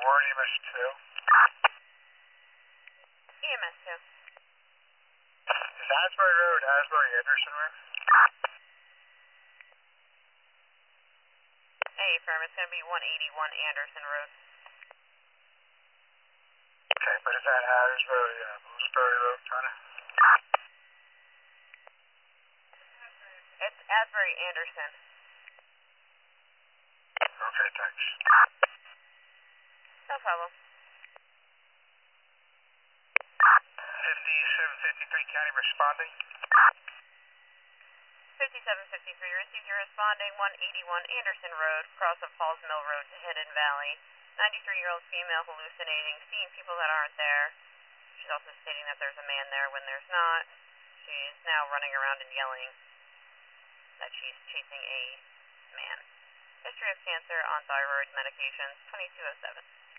EMS 2. EMS 2. Is Asbury Road, Asbury Anderson Road? Hey, firm, it's going to be 181 Anderson Road. Okay, but is that Asbury, Lewisberry Road, kinda? It's Asbury Anderson. Okay, thanks. No problem. 5753 County responding. 5753, received your responding 181 Anderson Road, cross of Falls Mill Road to Hidden Valley. 93-year-old female hallucinating, seeing people that aren't there. She's also stating that there's a man there when there's not. She's now running around and yelling that she's chasing a man. History of cancer on thyroid medications, 2207.